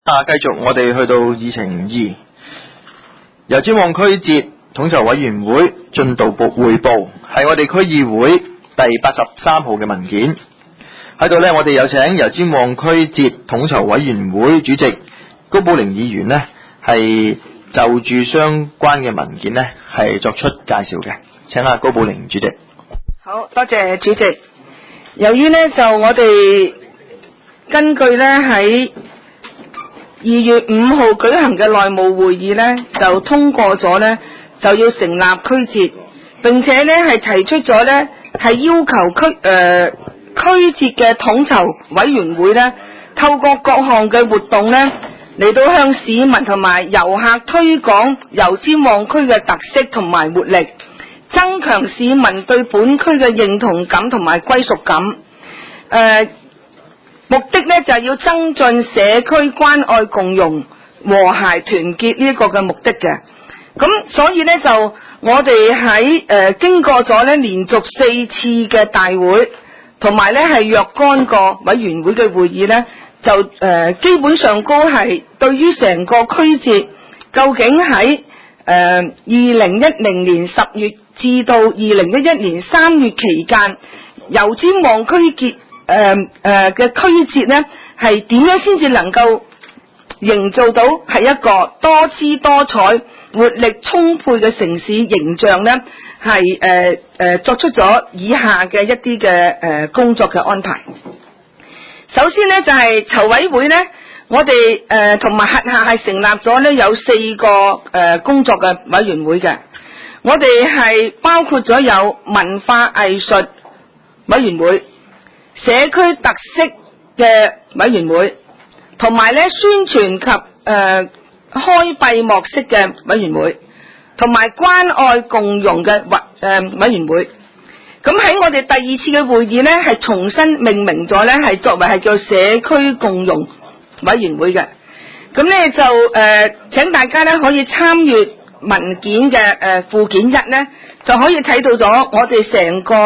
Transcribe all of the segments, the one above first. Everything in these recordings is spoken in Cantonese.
繼續我哋去到議程2，油尖旺區節統籌委員會進度部匯報，係我哋區議會第83號嘅文件。喺度呢，我哋有請油尖旺區節統籌委員會主席高寶玲議員呢，係就住相關嘅文件呢，係作出介紹嘅。請下高寶玲主席。 好多謝主席。由於呢，就我哋根據呢喺2月5號舉行嘅內務會議呢，就通過咗呢，就要成立區節，並且呢係提出咗呢，係要求區節嘅統籌委員會呢，透過各項嘅活動呢，嚟到向市民同埋遊客推廣油尖旺區嘅特色同埋活力，增強市民對本區嘅認同感同埋歸屬感。目的呢就係要增進社區關愛共融、和諧團結呢一個嘅目的嘅。咁所以呢，就我哋喺經過咗呢連續4次嘅大會，同埋呢係若干個委員會嘅會議呢，就基本上都係對於成個區節究竟喺2010年10月至到2011年3月期間，油尖旺區節嘅區節呢係點樣先至能夠營造到係一個多姿多彩、活力充沛嘅城市形象呢？係作出咗以下嘅一啲嘅工作嘅安排。首先呢，就係籌委會呢，我哋同埋轄下係成立咗呢有4個工作嘅委員會嘅。我哋係包括咗有文化藝術委員會、社區特色嘅委員會，同埋咧宣傳及開閉幕式嘅委員會，同埋關愛共融嘅委員會。咁喺我哋第2次嘅會議呢，係重新命名咗呢，係作為係叫社區共融委員會嘅。咁呢就請大家呢可以參閱文件嘅附件1呢，就可以睇到咗我哋成個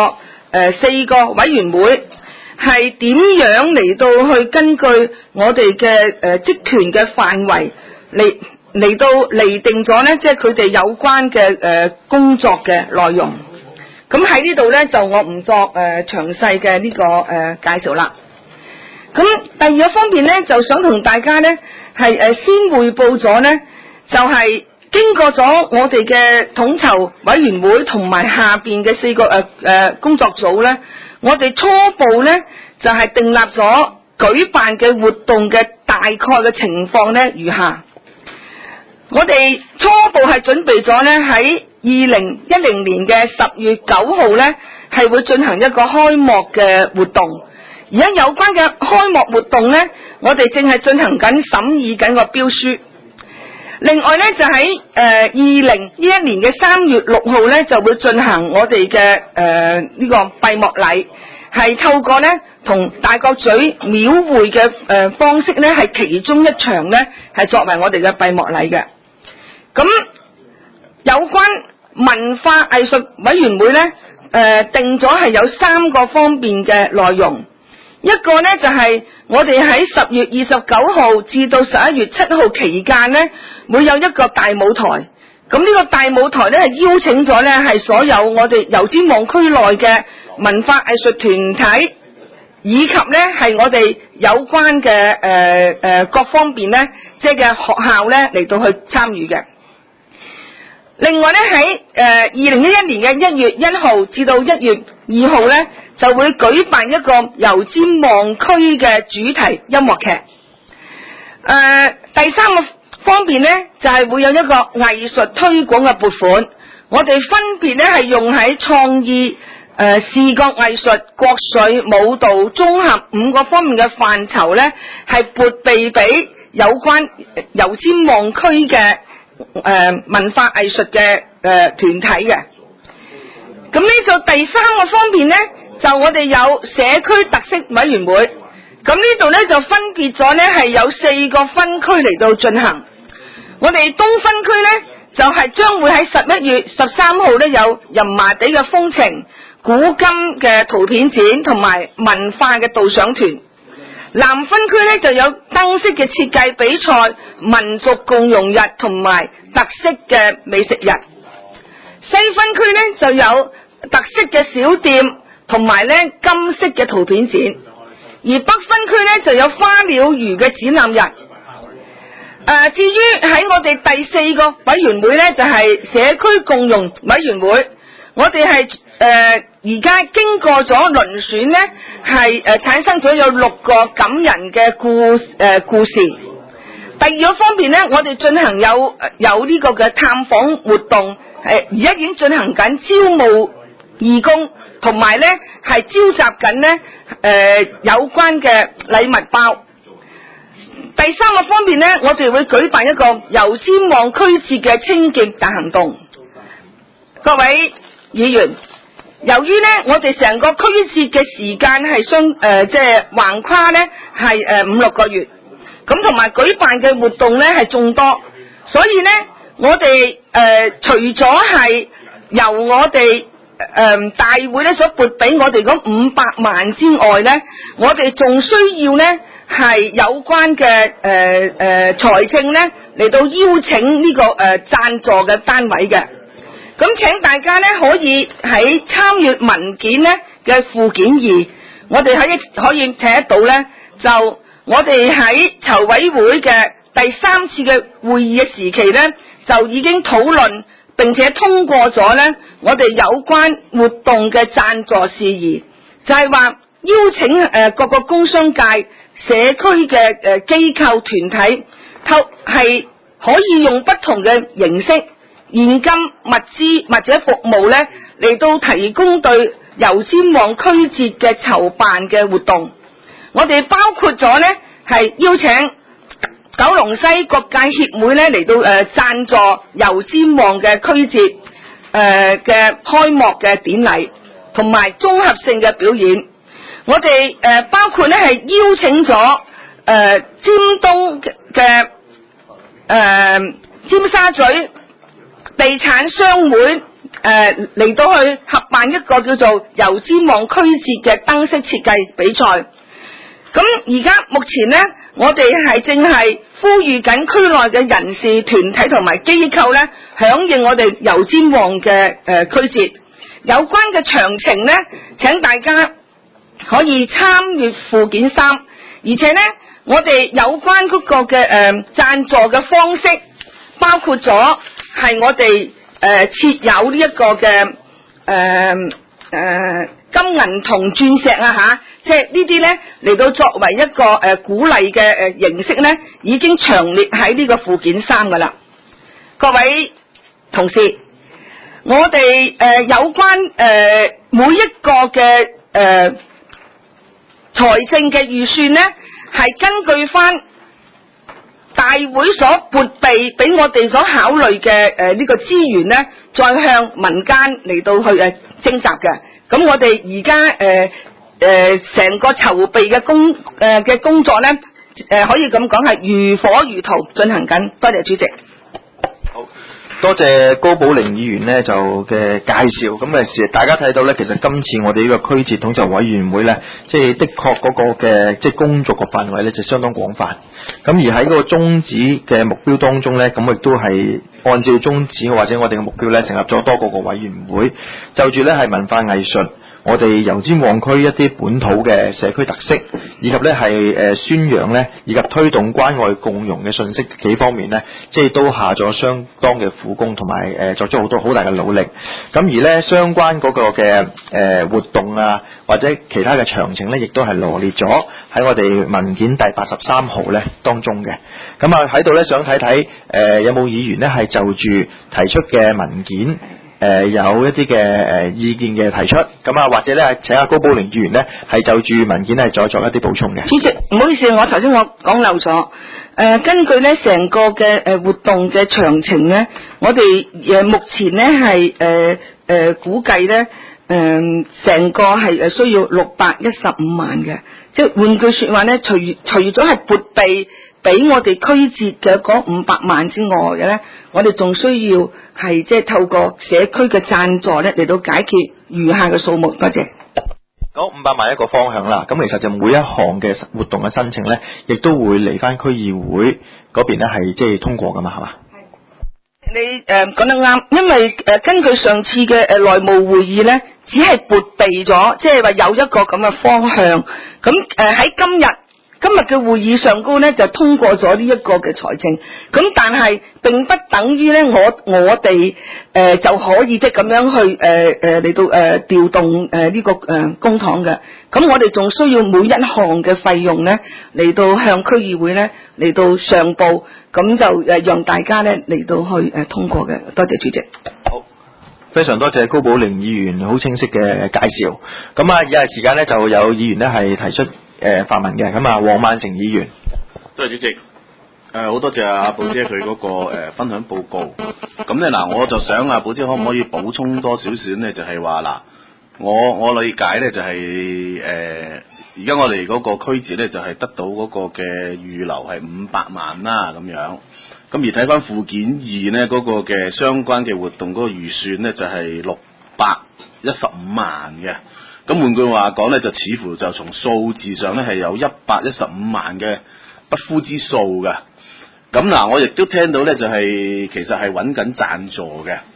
4個委員會係點樣嚟到去根據我哋嘅職權嘅範圍嚟到釐定咗呢，即係佢哋有關嘅工作嘅內容。咁喺呢度呢，就我唔作詳細嘅呢個介紹啦。咁第二個方面呢，就想同大家呢係先匯報咗呢，就係經過咗我哋嘅統籌委員會同埋下邊嘅4個工作組呢，我哋初步呢就係訂立咗舉辦嘅活動嘅大概嘅情況呢如下。我哋初步係準備咗呢喺2010年嘅10月9號呢係會進行一個開幕嘅活動。而家有關嘅開幕活動呢，我哋正係進行緊審議緊個標書。另外呢，就喺2011年嘅3月6號呢就會進行我哋嘅呢個閉幕禮，係透過呢同大角咀廟會嘅方式呢係其中一場呢係作為我哋嘅閉幕禮嘅。咁有關文化藝術委員會呢定咗係有3個方面嘅內容。一個呢就係我哋喺10月29號至到11月7號期間呢會有一個大舞台。咁呢個大舞台呢係邀請咗呢係所有我哋油尖旺區內嘅文化藝術團體，以及呢係我哋有關嘅各方面呢即係嘅學校呢嚟到去參與嘅。另外呢喺2011年嘅1月1號至到1月2號呢就會舉辦一個油尖旺區嘅主題音樂劇。第3個方面呢就係會有一個藝術推廣嘅撥款，我哋分別呢係用喺創意、視覺藝術、國粹、舞蹈、綜合5個方面嘅範疇呢係撥備俾有關油尖旺區嘅文化藝術嘅團體嘅。咁呢就第3個方面呢就我哋有社區特色委員會。咁呢度呢就分別咗呢係有4個分區嚟到進行。我哋東分區呢就係將會喺11月13號呢有油麻地嘅風情、古今嘅圖片展同埋文化嘅導賞團。 南分區咧就有燈飾嘅設計比賽、民族共融日同埋特色嘅美食日。西分區咧就有特色嘅小店同埋咧金色嘅圖片展，而北分區咧就有花鳥魚嘅展覽日。至於喺我哋第4個委員會咧，就係社區共融委員會，我哋係而家經過咗遴選咧，係產生咗有6個感人嘅故事。第二個方面咧，我哋進行有呢個嘅探訪活動，而家已經進行緊招募義工，同埋咧係召集緊咧有關嘅禮物包。第3個方面呢，我哋會舉辦一個油尖旺區節嘅清潔大行動。各位議員，由於呢我哋成個區節嘅時間係即係橫跨呢係5-6個月，咁同埋舉辦嘅活動呢係眾多，所以呢我哋除咗係由我哋大會呢所撥俾我哋嗰500萬之外呢，我哋仲需要呢係有關嘅財政咧嚟到邀請呢個贊助嘅單位嘅，咁請大家咧可以喺參閱文件咧嘅附件2，我哋可以睇得到咧，就我哋喺籌委會嘅第3次嘅會議嘅時期咧，就已經討論並且通過咗咧我哋有關活動嘅贊助事宜，就係話邀請各個工商界社區嘅機構團體，係可以用不同嘅形式，現金、物資或者服務咧嚟到提供對油尖旺區節嘅籌辦嘅活動。我哋包括咗咧係邀請九龍西各界協會咧嚟到贊助油尖旺嘅區節嘅開幕嘅典禮，同埋綜合性嘅表演。我哋包括咧係邀請咗尖東嘅尖沙咀地產商會嚟到去合辦一個叫做油尖旺區節嘅燈飾設計比賽。咁而家目前呢，我哋係正係呼籲緊區內嘅人士、團體同埋機構呢，響應我哋油尖旺嘅區節。有關嘅詳情呢，請大家可以參閱附件3，而且呢，我哋有關嗰個嘅贊助嘅方式，包括咗係我哋設有呢一個嘅金銀銅鑽石啊即係呢啲呢嚟到作為一個鼓勵嘅形式呢，已經詳列喺呢個附件3噶啦。各位同事，我哋有關每一個嘅財政嘅預算呢，係根據翻大會所撥備俾我哋所考慮嘅呢個資源呢，再向民間嚟到去徵集嘅。咁我哋而家成個籌備嘅工作呢，可以咁講係如火如荼進行緊。多謝主席。 好，多謝高寶玲議員呢就嘅介紹。咁大家睇到呢，其實今次我哋呢個區節統籌委員會呢，即係的確嗰個嘅即係工作嘅範圍呢，就相當廣泛。咁而喺嗰個宗旨嘅目標當中呢，咁亦都係按照宗旨或者我哋嘅目標呢，成立咗多個委員會，就住呢係文化藝術，我哋油尖旺區一啲本土嘅社區特色，以及呢係宣揚呢，以及推動關愛共融嘅信息幾方面呢，即係都下咗相當嘅苦功，同埋作咗好大嘅努力。咁而呢，相關嗰個嘅活動啊，或者其他嘅詳情呢，亦都係羅列咗喺我哋文件第83號呢當中嘅。咁啊喺度呢，想睇睇有冇議員呢係就住提出嘅文件有一啲嘅意見嘅提出，咁啊或者咧請阿高寶玲議員咧係就住文件係再作一啲補充嘅。 主席，唔好意思，我頭先我講漏咗。根據咧成個嘅活動嘅詳情咧，我哋目前咧係估計咧成個係需要615萬嘅，即係換句說話咧，除咗係撥備俾我哋區節嘅嗰500萬之外嘅咧，我哋仲需要係即係透過社區嘅贊助咧嚟到解決餘下嘅數目。多謝。 嗰500萬一個方向啦，咁其實就每一項嘅活動嘅申請咧，亦都會嚟翻區議會嗰邊咧係即係通過噶嘛，係嘛？ 你講得啱，因為根據上次嘅內務會議咧，只係撥備咗，即係話有一個咁嘅方向。咁喺今日嘅會議上高咧，就通過咗呢一個嘅財政。咁但係並不等於咧，我哋就可以即係咁樣去嚟到調動呢個公帑嘅。咁我哋仲需要每一項嘅費用咧嚟到向區議會咧嚟到上報，咁就讓大家咧嚟到去通過嘅。多謝主席。 好，非常多謝高寶玲議員好清晰嘅介紹。咁啊，以下時間咧就有議員咧係提出發問嘅。咁啊，黃萬成議員。 多謝主席。好多謝阿寶姐佢嗰個分享報告。咁咧嗱，我就想阿寶姐可唔可以補充多少少咧？就係話嗱，我理解咧就係而家我哋嗰個區節咧就係得到嗰個嘅預留係500萬啦咁樣。咁而睇翻附件2呢嗰個嘅相關嘅活動嗰個預算呢，就係615萬嘅。咁換句話講呢，就似乎就從數字上呢係有115萬嘅不敷之數嘅。咁嗱，我亦都聽到呢，就係其實係揾緊贊助嘅。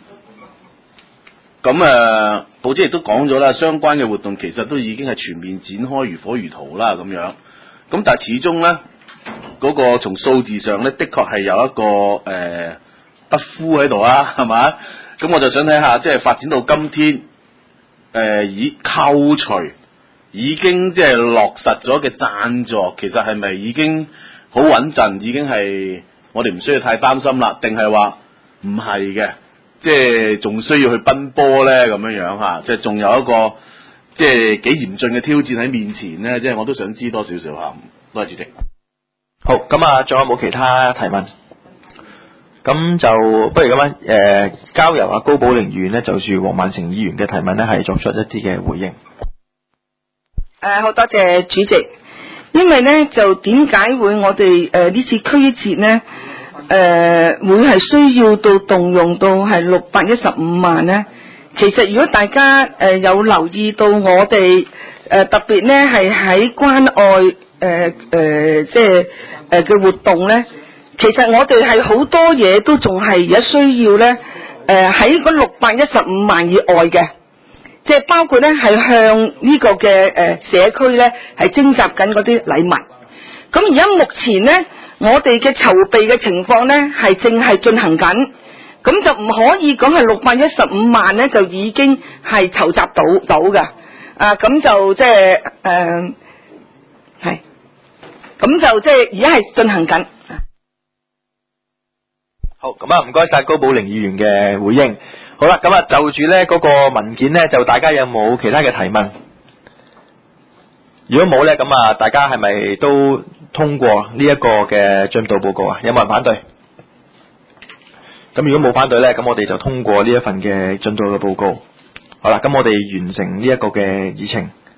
咁寶姐亦都講咗啦，相關嘅活動其實都已經係全面展開，如火如荼啦咁樣。咁但係始終呢，嗰個從數字上呢，的確係有一個不敷喺度啊，係嘛？咁我就想睇下，即係發展到今天，以扣除已經即係落實咗嘅贊助，其實係咪已經好穩陣？已經係我哋唔需要太擔心啦？定係話唔係嘅？即係仲需要去奔波咧咁樣嚇？即係仲有一個即係幾嚴峻嘅挑戰喺面前咧？即係我都想知多少少嚇。多謝主席。 好，咁啊，仲有冇其他提問？咁就不如咁樣交由阿高寶玲議員咧，就住黃萬成議員嘅提問咧，係作出一啲嘅回應。 好多謝主席，因為咧就點解會我哋呢次區節咧會係需要到動用到係615萬咧？其實如果大家有留意到我哋特別咧係喺關愛即係嘅活動咧，其實我哋係好多嘢都仲係而家需要咧喺嗰615萬以外嘅。即係包括咧，係向呢個嘅社區咧，係徵集緊嗰啲禮物。咁而家目前咧，我哋嘅籌備嘅情況咧，係正係進行緊。咁就唔可以講係615萬咧，就已經係籌集到嘅。咁就即係係，咁就即係而家係進行緊。 好，咁啊，唔該晒高寶玲議員嘅回應。好啦，咁啊，就住咧嗰個文件咧，就大家有冇其他嘅提問？如果冇咧，咁啊，大家係咪都通過呢一個嘅進度報告啊？有冇人反對？咁如果冇反對咧，咁我哋就通過呢一份嘅進度嘅報告。好啦，咁我哋完成呢一個嘅議程。